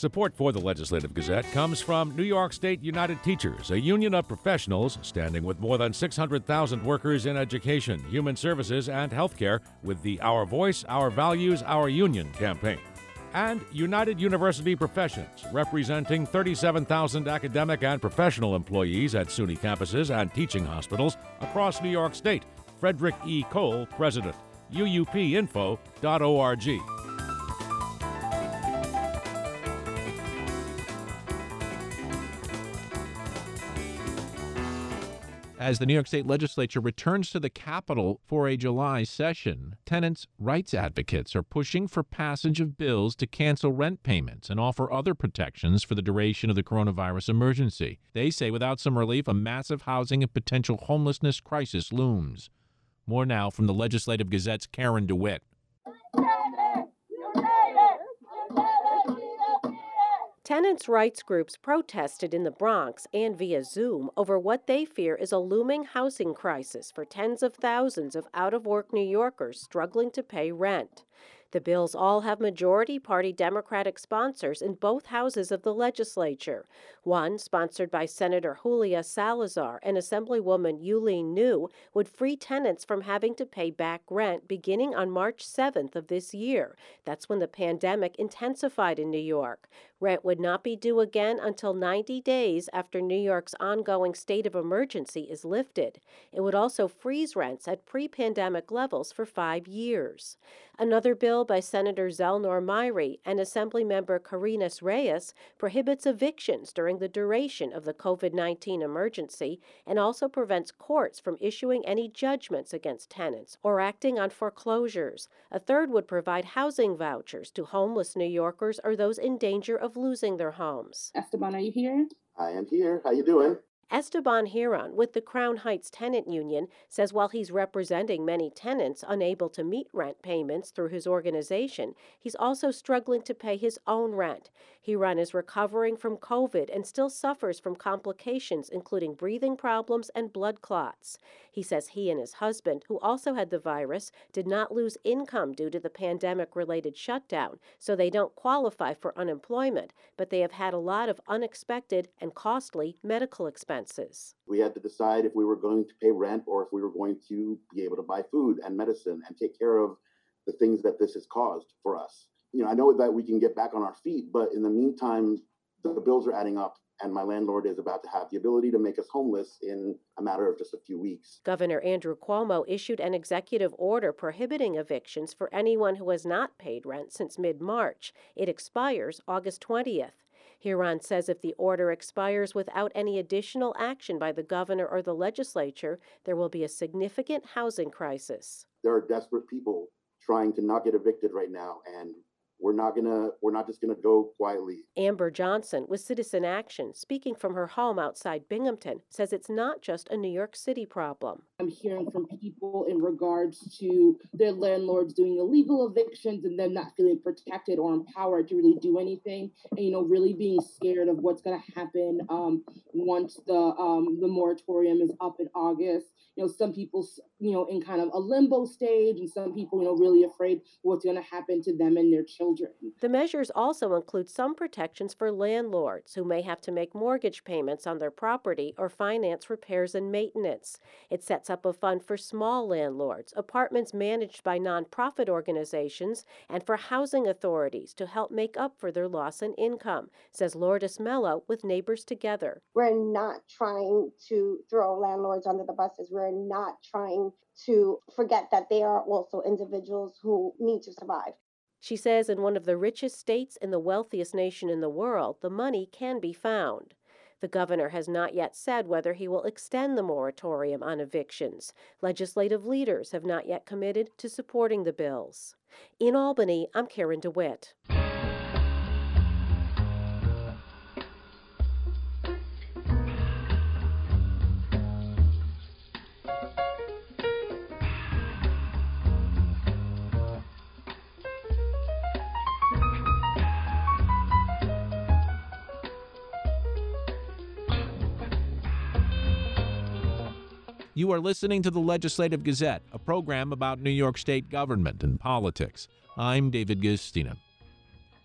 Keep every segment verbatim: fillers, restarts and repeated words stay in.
Support for the Legislative Gazette comes from New York State United Teachers, a union of professionals standing with more than six hundred thousand workers in education, human services, and healthcare with the Our Voice, Our Values, Our Union campaign. And United University Professions, representing thirty-seven thousand academic and professional employees at SUNY campuses and teaching hospitals across New York State. Frederick E. Cole, President. U U P info dot org. As the New York State Legislature returns to the Capitol for a July session, tenants' rights advocates are pushing for passage of bills to cancel rent payments and offer other protections for the duration of the coronavirus emergency. They say without some relief, a massive housing and potential homelessness crisis looms. More now from the Legislative Gazette's Karen DeWitt. Tenants' rights groups protested in the Bronx and via Zoom over what they fear is a looming housing crisis for tens of thousands of out-of-work New Yorkers struggling to pay rent. The bills all have majority party Democratic sponsors in both houses of the legislature. One, sponsored by Senator Julia Salazar and Assemblywoman Yuleen New, would free tenants from having to pay back rent beginning on March seventh of this year. That's when the pandemic intensified in New York. Rent would not be due again until ninety days after New York's ongoing state of emergency is lifted. It would also freeze rents at pre-pandemic levels for five years. Another bill by Senator Zelnor Myrie and Assemblymember Carinas Reyes prohibits evictions during the duration of the COVID nineteen emergency and also prevents courts from issuing any judgments against tenants or acting on foreclosures. A third would provide housing vouchers to homeless New Yorkers or those in danger of losing their homes. Esteban, are you here? I am here. How you doing? Esteban Hiron with the Crown Heights Tenant Union says while he's representing many tenants unable to meet rent payments through his organization, he's also struggling to pay his own rent. Hiron is recovering from COVID and still suffers from complications including breathing problems and blood clots. He says he and his husband, who also had the virus, did not lose income due to the pandemic-related shutdown, so they don't qualify for unemployment, but they have had a lot of unexpected and costly medical expenses. We had to decide if we were going to pay rent or if we were going to be able to buy food and medicine and take care of the things that this has caused for us. You know, I know that we can get back on our feet, but in the meantime, the bills are adding up, and my landlord is about to have the ability to make us homeless in a matter of just a few weeks. Governor Andrew Cuomo issued an executive order prohibiting evictions for anyone who has not paid rent since mid-March. It expires August twentieth. Hiron says if the order expires without any additional action by the governor or the legislature, there will be a significant housing crisis. There are desperate people trying to not get evicted right now, and We're not gonna. We're not just gonna go quietly. Amber Johnson with Citizen Action, speaking from her home outside Binghamton, says it's not just a New York City problem. I'm hearing from people in regards to their landlords doing illegal evictions and them not feeling protected or empowered to really do anything, and you know, really being scared of what's going to happen um, once the um, the moratorium is up in August. You know, some people, you know, in kind of a limbo stage, and some people, you know, really afraid what's going to happen to them and their children. The measures also include some protections for landlords who may have to make mortgage payments on their property or finance repairs and maintenance. It sets up a fund for small landlords, apartments managed by nonprofit organizations, and for housing authorities to help make up for their loss in income, says Lourdes Mello with Neighbors Together. We're not trying to throw landlords under the buses. We're not trying to forget that they are also individuals who need to survive. She says in one of the richest states in the wealthiest nation in the world, the money can be found. The governor has not yet said whether he will extend the moratorium on evictions. Legislative leaders have not yet committed to supporting the bills. In Albany, I'm Karen DeWitt. You are listening to the Legislative Gazette, a program about New York State government and politics. I'm David Guistina.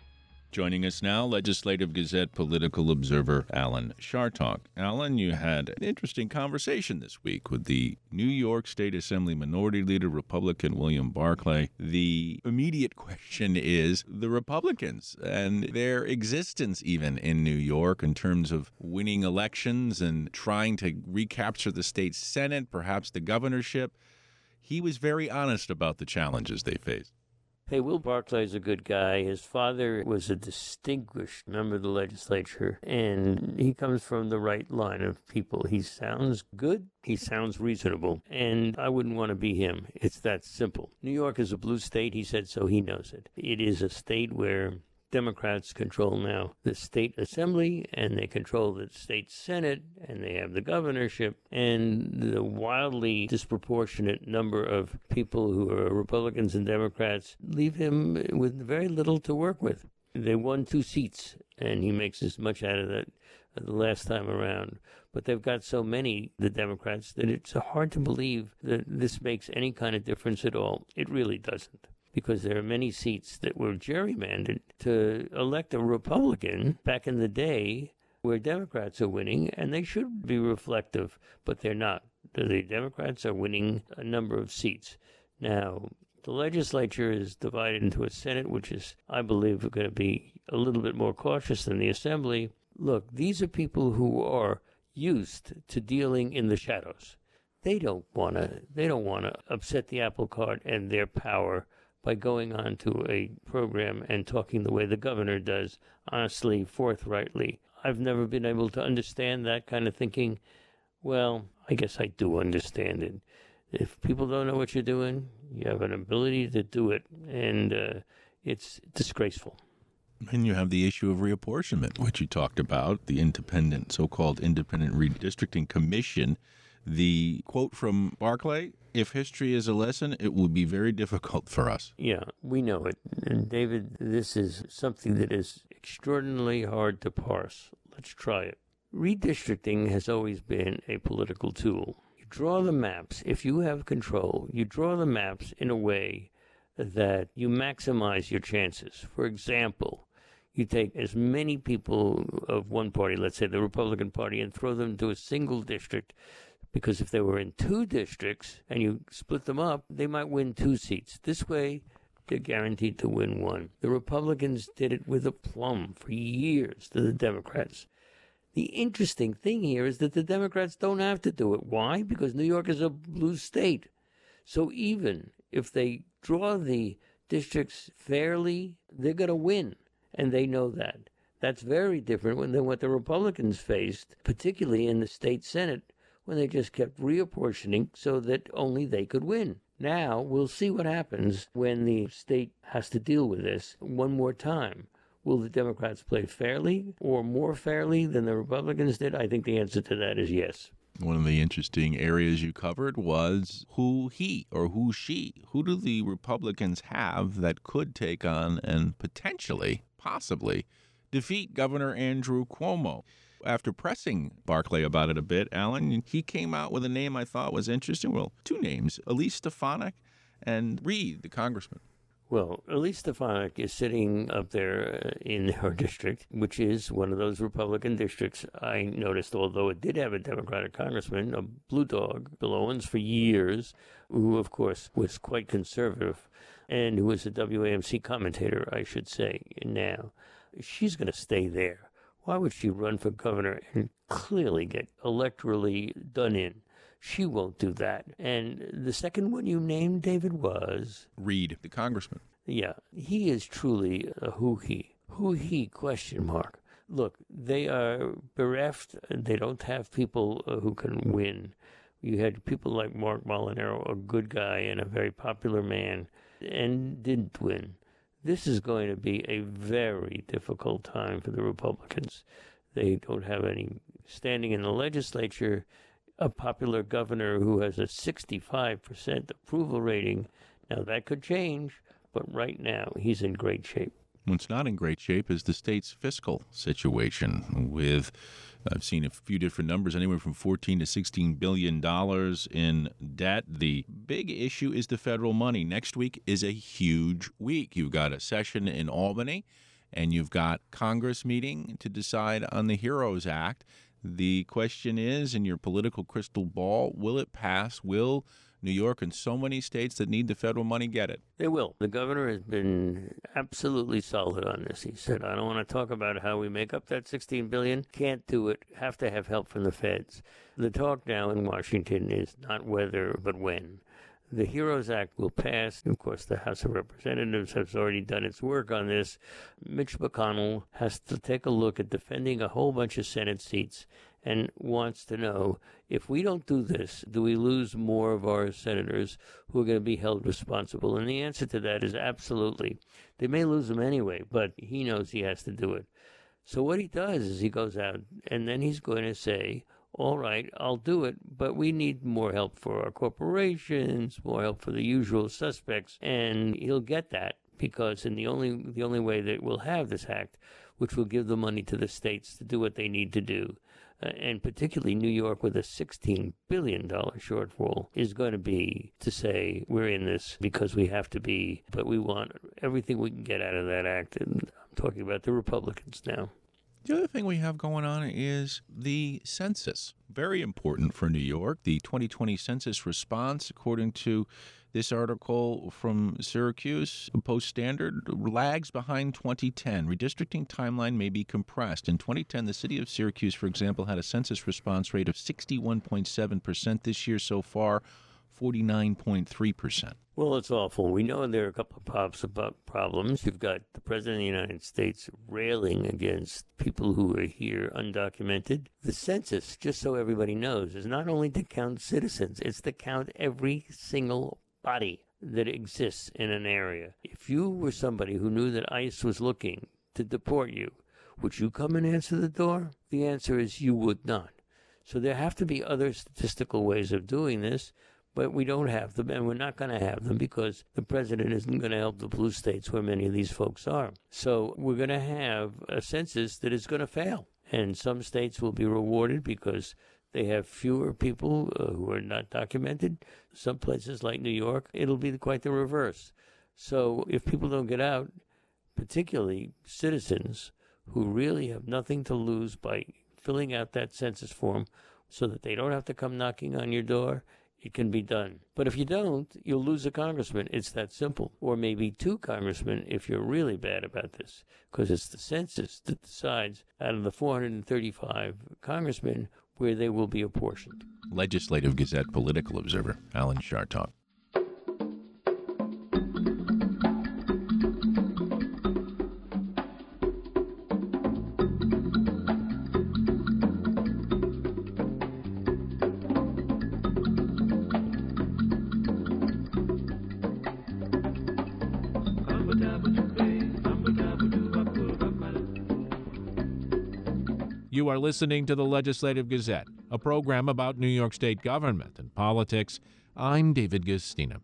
Joining us now, Legislative Gazette political observer Alan Chartock. Alan, you had an interesting conversation this week with the New York State Assembly Minority Leader, Republican William Barclay. The immediate question is the Republicans and their existence even in New York in terms of winning elections and trying to recapture the state Senate, perhaps the governorship. He was very honest about the challenges they faced. Hey, Will Barclay's a good guy. His father was a distinguished member of the legislature, and he comes from the right line of people. He sounds good. He sounds reasonable, and I wouldn't want to be him. It's that simple. New York is a blue state. He said so. He knows it. It is a state where Democrats control now the state assembly, and they control the state senate, and they have the governorship, and the wildly disproportionate number of people who are Republicans and Democrats leave him with very little to work with. They won two seats, and he makes as much out of that the last time around. But they've got so many, the Democrats, that it's hard to believe that this makes any kind of difference at all. It really doesn't. Because there are many seats that were gerrymandered to elect a Republican back in the day where Democrats are winning, and they should be reflective, but they're not. The Democrats are winning a number of seats. Now, the legislature is divided into a Senate, which is, I believe, going to be a little bit more cautious than the Assembly. Look, these are people who are used to dealing in the shadows. They don't want to. They don't want to upset the apple cart and their power by going on to a program and talking the way the governor does, honestly, forthrightly. I've never been able to understand that kind of thinking. Well, I guess I do understand it. If people don't know what you're doing, you have an ability to do it, and uh, it's disgraceful. And you have the issue of reapportionment, which you talked about, the independent, so-called Independent Redistricting Commission. The quote from Barclay, if history is a lesson, it will be very difficult for us. Yeah, we know it. And David, this is something that is extraordinarily hard to parse. Let's try it. Redistricting has always been a political tool. You draw the maps. If you have control, you draw the maps in a way that you maximize your chances. For example, you take as many people of one party, let's say the Republican Party, and throw them to a single district. Because if they were in two districts and you split them up, they might win two seats. This way, they're guaranteed to win one. The Republicans did it with aplomb for years to the Democrats. The interesting thing here is that the Democrats don't have to do it. Why? Because New York is a blue state. So even if they draw the districts fairly, they're going to win. And they know that. That's very different than what the Republicans faced, particularly in the state Senate, when they just kept reapportioning so that only they could win. Now, we'll see what happens when the state has to deal with this one more time. Will the Democrats play fairly or more fairly than the Republicans did? I think the answer to that is yes. One of the interesting areas you covered was who he or who she, who do the Republicans have that could take on and potentially, possibly, defeat Governor Andrew Cuomo? After pressing Barclay about it a bit, Alan, he came out with a name I thought was interesting. Well, two names, Elise Stefanik and Reed, the congressman. Well, Elise Stefanik is sitting up there in her district, which is one of those Republican districts I noticed, although it did have a Democratic congressman, a blue dog, Bill Owens, for years, who, of course, was quite conservative and who was a W A M C commentator, I should say, now. She's going to stay there. Why would she run for governor and clearly get electorally done in? She won't do that. And the second one you named, David, was? Reed, the congressman. Yeah, he is truly a who-he. Who-he, question mark. Look, they are bereft. They don't have people uh, who can win. You had people like Mark Molinaro, a good guy and a very popular man, and didn't win. This is going to be a very difficult time for the Republicans. They don't have any standing in the legislature, a popular governor who has a sixty-five percent approval rating. Now, that could change, but right now he's in great shape. What's not in great shape is the state's fiscal situation with, I've seen a few different numbers, anywhere from fourteen to sixteen billion dollars in debt. The big issue is the federal money. Next week is a huge week. You've got a session in Albany, and you've got Congress meeting to decide on the HEROES Act. The question is, in your political crystal ball, will it pass? Will New York and so many states that need the federal money get it? They will. The governor has been absolutely solid on this. He said, I don't want to talk about how we make up that sixteen billion dollars. Can't do it. Have to have help from the feds. The talk now in Washington is not whether, but when. The HEROES Act will pass. Of course, the House of Representatives has already done its work on this. Mitch McConnell has to take a look at defending a whole bunch of Senate seats and wants to know, if we don't do this, do we lose more of our senators who are going to be held responsible? And the answer to that is absolutely. They may lose them anyway, but he knows he has to do it. So what he does is he goes out and then he's going to say, all right, I'll do it, but we need more help for our corporations, more help for the usual suspects, and he'll get that because in the only the only way that we'll have this act, which will give the money to the states to do what they need to do, uh, and particularly New York with a sixteen billion dollars shortfall, is going to be to say we're in this because we have to be, but we want everything we can get out of that act, and I'm talking about the Republicans now. The other thing we have going on is the census. Very important for New York. The twenty twenty census response, according to this article from Syracuse Post-Standard, lags behind twenty ten. Redistricting timeline may be compressed. In twenty ten, the city of Syracuse, for example, had a census response rate of sixty-one point seven percent. This year so far, forty-nine point three percent. Well, it's awful. We know there are a couple of pops about problems. You've got the President of the United States railing against people who are here undocumented. The census, just so everybody knows, is not only to count citizens, it's to count every single body that exists in an area. If you were somebody who knew that ICE was looking to deport you, would you come and answer the door? The answer is you would not. So there have to be other statistical ways of doing this. But we don't have them, and we're not going to have them because the president isn't going to help the blue states where many of these folks are. So we're going to have a census that is going to fail. And some states will be rewarded because they have fewer people uh, who are not documented. Some places like New York, it'll be quite the reverse. So if people don't get out, particularly citizens who really have nothing to lose by filling out that census form so that they don't have to come knocking on your door, it can be done. But if you don't, you'll lose a congressman. It's that simple. Or maybe two congressmen if you're really bad about this, because it's the census that decides out of the four hundred thirty-five congressmen where they will be apportioned. Legislative Gazette political observer Alan Chartock. You are listening to the Legislative Gazette, a program about New York State government and politics. I'm David Gastina.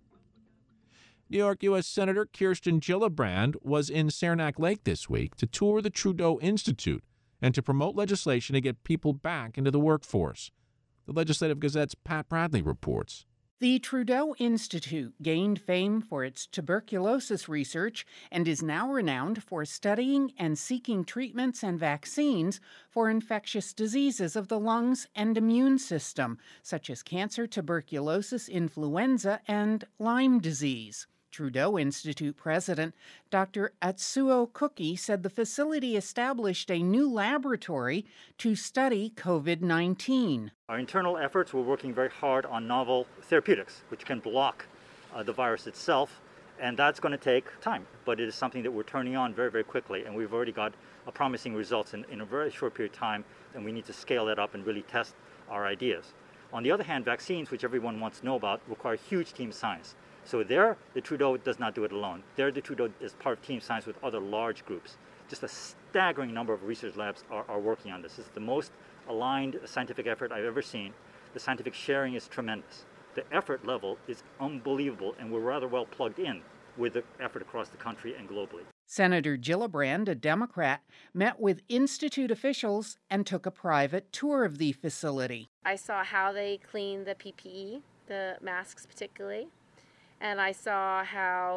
New York U S Senator Kirsten Gillibrand was in Saranac Lake this week to tour the Trudeau Institute and to promote legislation to get people back into the workforce. The Legislative Gazette's Pat Bradley reports. The Trudeau Institute gained fame for its tuberculosis research and is now renowned for studying and seeking treatments and vaccines for infectious diseases of the lungs and immune system, such as cancer, tuberculosis, influenza, and Lyme disease. Trudeau Institute President Doctor Atsuo Kuki said the facility established a new laboratory to study COVID nineteen. Our internal efforts, we're working very hard on novel therapeutics, which can block uh, the virus itself, and that's going to take time. But it is something that we're turning on very, very quickly, and we've already got uh, promising results in, in a very short period of time, and we need to scale that up and really test our ideas. On the other hand, vaccines, which everyone wants to know about, require huge team science. So there, the Trudeau does not do it alone. There, the Trudeau is part of team science with other large groups. Just a staggering number of research labs are, are working on this. This is the most aligned scientific effort I've ever seen. The scientific sharing is tremendous. The effort level is unbelievable, and we're rather well plugged in with the effort across the country and globally. Senator Gillibrand, a Democrat, met with Institute officials and took a private tour of the facility. I saw how they clean the P P E, the masks particularly. And I saw how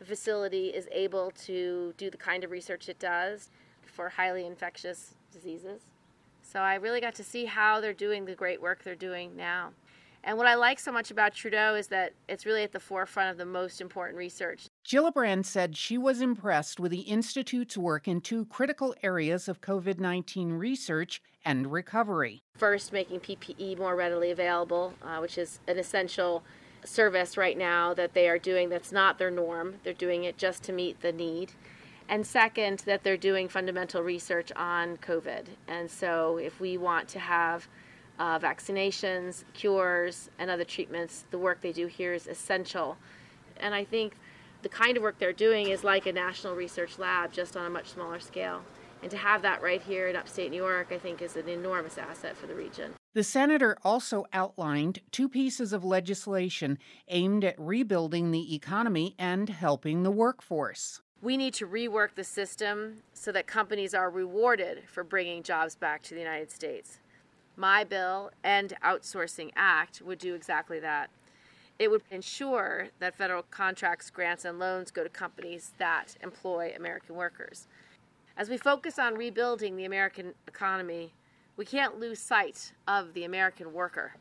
the facility is able to do the kind of research it does for highly infectious diseases. So I really got to see how they're doing the great work they're doing now. And what I like so much about Trudeau is that it's really at the forefront of the most important research. Gillibrand said she was impressed with the Institute's work in two critical areas of COVID nineteen research and recovery. First, making P P E more readily available, uh, which is an essential service right now that they are doing that's not their norm. They're doing it just to meet the need. And second, that they're doing fundamental research on COVID. And so if we want to have uh, vaccinations, cures, and other treatments, the work they do here is essential. And I think the kind of work they're doing is like a national research lab, just on a much smaller scale. And to have that right here in upstate New York, I think, is an enormous asset for the region. The senator also outlined two pieces of legislation aimed at rebuilding the economy and helping the workforce. We need to rework the system so that companies are rewarded for bringing jobs back to the United States. My bill and Outsourcing Act would do exactly that. It would ensure that federal contracts, grants, and loans go to companies that employ American workers. As we focus on rebuilding the American economy, we can't lose sight of the American worker.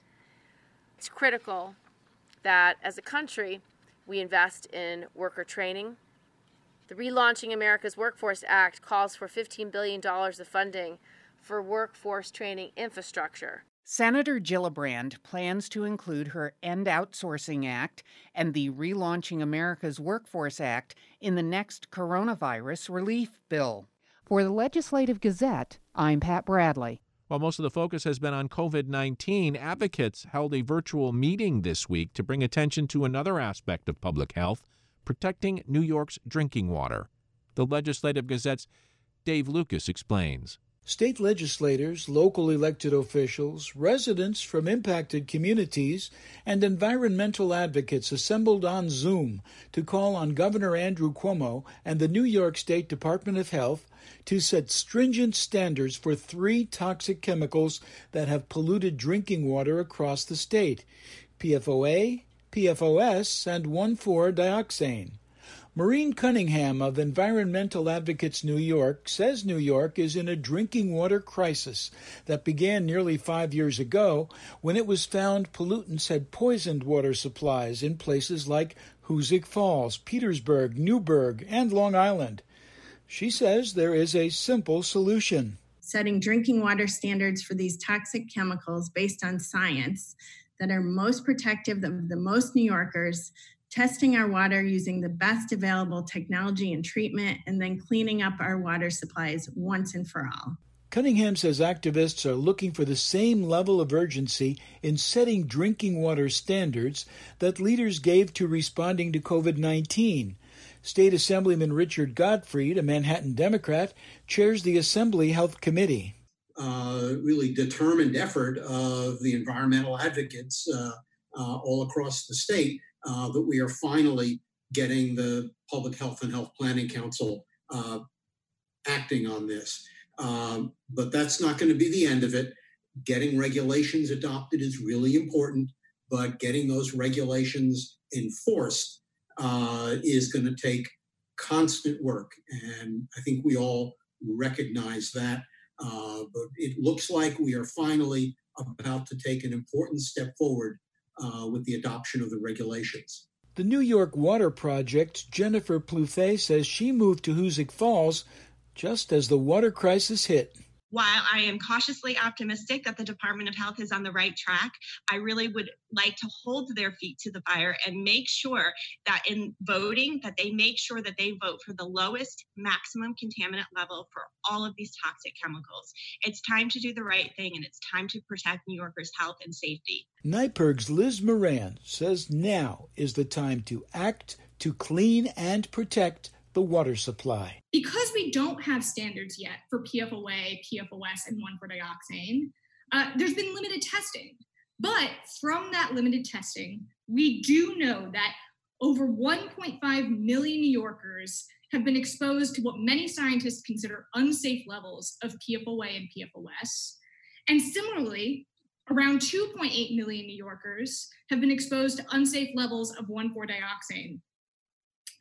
It's critical that as a country, we invest in worker training. The Relaunching America's Workforce Act calls for fifteen billion dollars of funding for workforce training infrastructure. Senator Gillibrand plans to include her End Outsourcing Act and the Relaunching America's Workforce Act in the next coronavirus relief bill. For the Legislative Gazette, I'm Pat Bradley. While most of the focus has been on COVID nineteen, advocates held a virtual meeting this week to bring attention to another aspect of public health, protecting New York's drinking water. The Legislative Gazette's Dave Lucas explains. State legislators, local elected officials, residents from impacted communities, and environmental advocates assembled on Zoom to call on Governor Andrew Cuomo and the New York State Department of Health to set stringent standards for three toxic chemicals that have polluted drinking water across the state: P F O A, P F O S, and one four dioxane. Maureen Cunningham of Environmental Advocates New York says New York is in a drinking water crisis that began nearly five years ago when it was found pollutants had poisoned water supplies in places like Hoosick Falls, Petersburg, Newburgh, and Long Island. She says there is a simple solution. Setting drinking water standards for these toxic chemicals based on science that are most protective of the most New Yorkers, testing our water using the best available technology and treatment, and then cleaning up our water supplies once and for all. Cunningham says activists are looking for the same level of urgency in setting drinking water standards that leaders gave to responding to COVID nineteen. State Assemblyman Richard Gottfried, a Manhattan Democrat, chairs the Assembly Health Committee. Uh, really determined effort of the environmental advocates uh, uh, all across the state uh, that we are finally getting the Public Health and Health Planning Council uh, acting on this. Um, but that's not going to be the end of it. Getting regulations adopted is really important, but getting those regulations enforced uh, is going to take constant work. And I think we all recognize that. Uh, but it looks like we are finally about to take an important step forward uh, with the adoption of the regulations. The New York Water Project's Jennifer Plouffe says she moved to Hoosick Falls just as the water crisis hit. While I am cautiously optimistic that the Department of Health is on the right track, I really would like to hold their feet to the fire and make sure that in voting, that they make sure that they vote for the lowest maximum contaminant level for all of these toxic chemicals. It's time to do the right thing, and it's time to protect New Yorkers' health and safety. NYPIRG's Liz Moran says now is the time to act to clean and protect the water supply. Because we don't have standards yet for P F O A, P F O S, and one four dioxane, uh, there's been limited testing. But from that limited testing, we do know that over one point five million New Yorkers have been exposed to what many scientists consider unsafe levels of P F O A and P F O S. And similarly, around two point eight million New Yorkers have been exposed to unsafe levels of one four dioxane.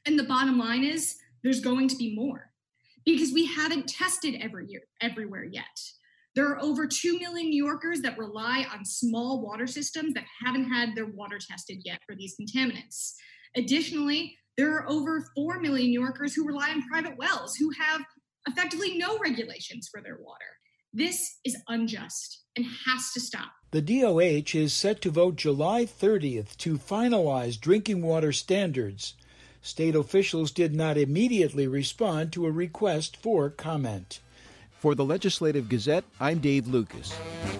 And the bottom line is there's going to be more because we haven't tested every year, everywhere yet. There are over two million New Yorkers that rely on small water systems that haven't had their water tested yet for these contaminants. Additionally, there are over four million New Yorkers who rely on private wells who have effectively no regulations for their water. This is unjust and has to stop. The D O H is set to vote July thirtieth to finalize drinking water standards. State officials did not immediately respond to a request for comment. For the Legislative Gazette, I'm Dave Lucas.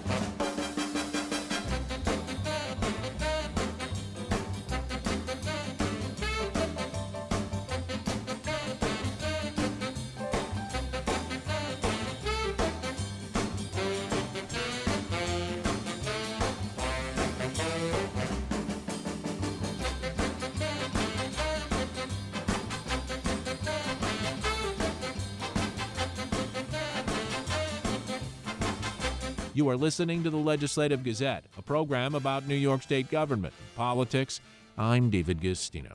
You are listening to the Legislative Gazette, a program about New York State government and politics. I'm David Gustino.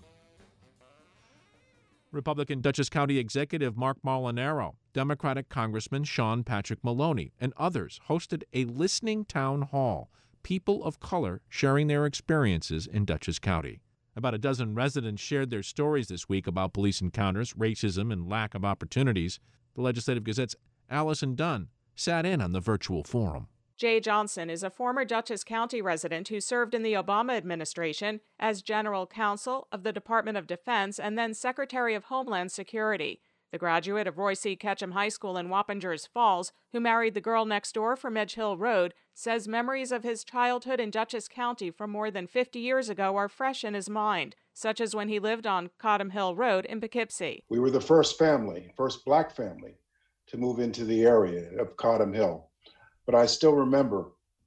Republican Dutchess County Executive Mark Molinaro, Democratic Congressman Sean Patrick Maloney, and others hosted a listening town hall, people of color sharing their experiences in Dutchess County. About a dozen residents shared their stories this week about police encounters, racism, and lack of opportunities. The Legislative Gazette's Allison Dunn sat in on the virtual forum. Jay Johnson is a former Dutchess County resident who served in the Obama administration as general counsel of the Department of Defense and then Secretary of Homeland Security. The graduate of Roy C. Ketchum High School in Wappingers Falls, who married the girl next door from Edge Hill Road, says memories of his childhood in Dutchess County from more than fifty years ago are fresh in his mind, such as when he lived on Cottam Hill Road in Poughkeepsie. We were the first family, first black family, to move into the area of Cottam Hill. But I still remember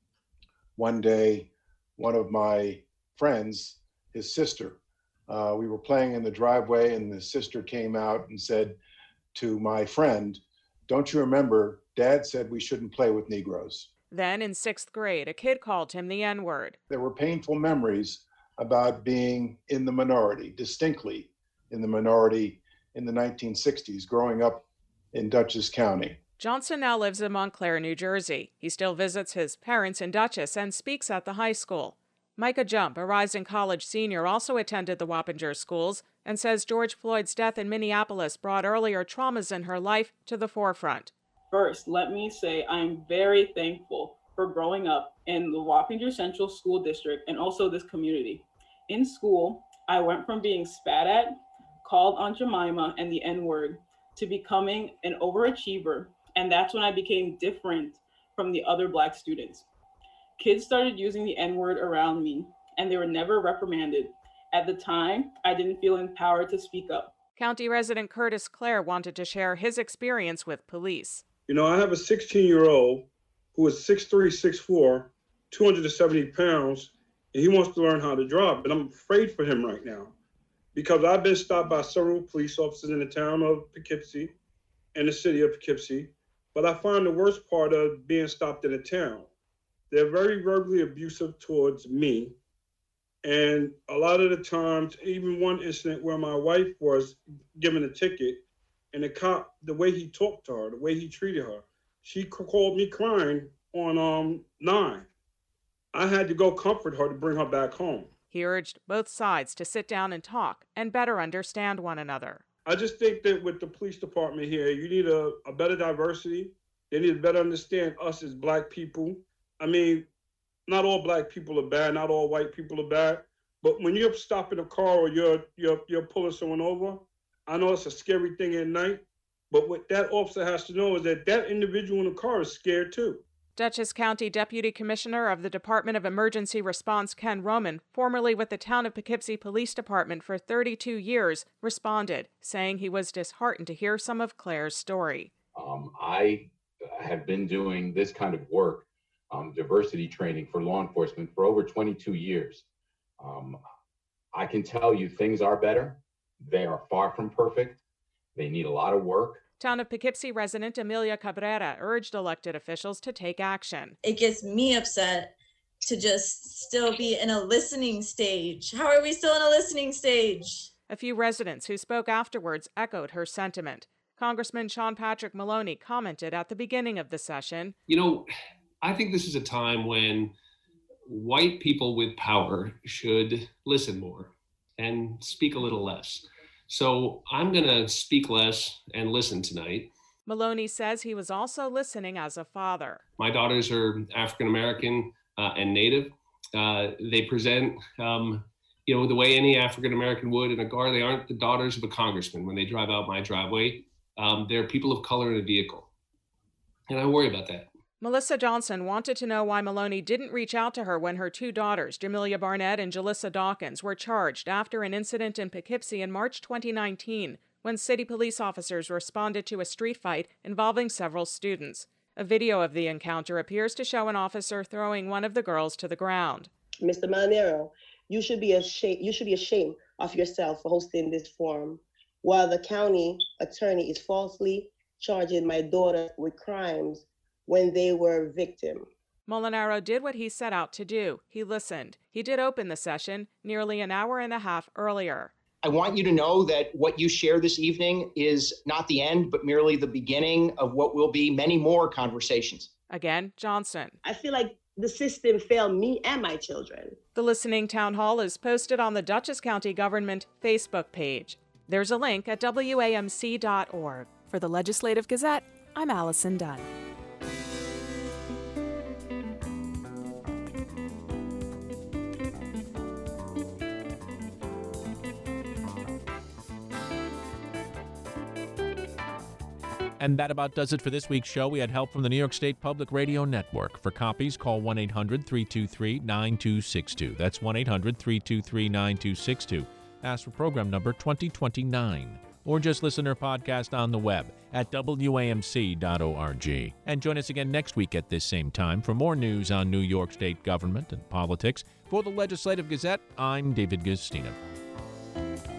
one day, one of my friends, his sister, uh, we were playing in the driveway and the sister came out and said to my friend, "Don't you remember, Dad said we shouldn't play with Negroes." Then in sixth grade, a kid called him the N-word. There were painful memories about being in the minority, distinctly in the minority in the nineteen sixties, growing up in Dutchess County. Johnson now lives in Montclair, New Jersey. He still visits his parents in Dutchess and speaks at the high school. Micah Jump, a rising college senior, also attended the Wappinger schools and says George Floyd's death in Minneapolis brought earlier traumas in her life to the forefront. First, let me say I'm very thankful for growing up in the Wappinger Central School District and also this community. In school, I went from being spat at, called Aunt Jemima and the N-word, to becoming an overachiever. And that's when I became different from the other Black students. Kids started using the N-word around me, and they were never reprimanded. At the time, I didn't feel empowered to speak up. County resident Curtis Clare wanted to share his experience with police. You know, I have a sixteen-year-old who is six three, six four, two hundred seventy pounds, and he wants to learn how to drive, but I'm afraid for him right now because I've been stopped by several police officers in the town of Poughkeepsie and the city of Poughkeepsie. But I find the worst part of being stopped in a town. They're very verbally abusive towards me. And a lot of the times, even one incident where my wife was given a ticket and the cop, the way he talked to her, the way he treated her, she called me crying on um nine. I had to go comfort her to bring her back home. He urged both sides to sit down and talk and better understand one another. I just think that with the police department here, you need a, a better diversity. They need to better understand us as Black people. I mean, not all Black people are bad, not all white people are bad. But when you're stopping a car or you're you're you're pulling someone over, I know it's a scary thing at night. But what that officer has to know is that that individual in the car is scared too. Dutchess County Deputy Commissioner of the Department of Emergency Response Ken Roman, formerly with the Town of Poughkeepsie Police Department for thirty-two years, responded, saying he was disheartened to hear some of Claire's story. Um, I have been doing this kind of work, um, diversity training for law enforcement for over twenty-two years. Um, I can tell you things are better. They are far from perfect. They need a lot of work. Town of Poughkeepsie resident Amelia Cabrera urged elected officials to take action. It gets me upset to just still be in a listening stage. How are we still in a listening stage? A few residents who spoke afterwards echoed her sentiment. Congressman Sean Patrick Maloney commented at the beginning of the session, You know, I think this is a time when white people with power should listen more and speak a little less. So I'm going to speak less and listen tonight. Maloney says he was also listening as a father. My daughters are African American uh, and Native. Uh, they present, um, you know, the way any African American would in a car. They aren't the daughters of a congressman when they drive out my driveway. Um, they're people of color in a vehicle. And I worry about that. Melissa Johnson wanted to know why Maloney didn't reach out to her when her two daughters, Jamelia Barnett and Jalissa Dawkins, were charged after an incident in Poughkeepsie in March twenty nineteen, when city police officers responded to a street fight involving several students. A video of the encounter appears to show an officer throwing one of the girls to the ground. Mister Malinero, you should be ashamed. You should be ashamed of yourself for hosting this forum, while the county attorney is falsely charging my daughter with crimes when they were victim. Molinaro did what he set out to do. He listened. He did open the session nearly an hour and a half earlier. I want you to know that what you share this evening is not the end, but merely the beginning of what will be many more conversations. Again, Johnson. I feel like the system failed me and my children. The listening town hall is posted on the Dutchess County Government Facebook page. There's a link at W A M C dot org. For the Legislative Gazette, I'm Allison Dunn. And that about does it for this week's show. We had help from the New York State Public Radio Network. For copies, call one eight hundred three two three nine two six two. That's one eight hundred three two three nine two six two. Ask for program number twenty twenty-nine. Or just listen to our podcast on the web at W A M C dot org. And join us again next week at this same time for more news on New York State government and politics. For the Legislative Gazette, I'm David Gustina.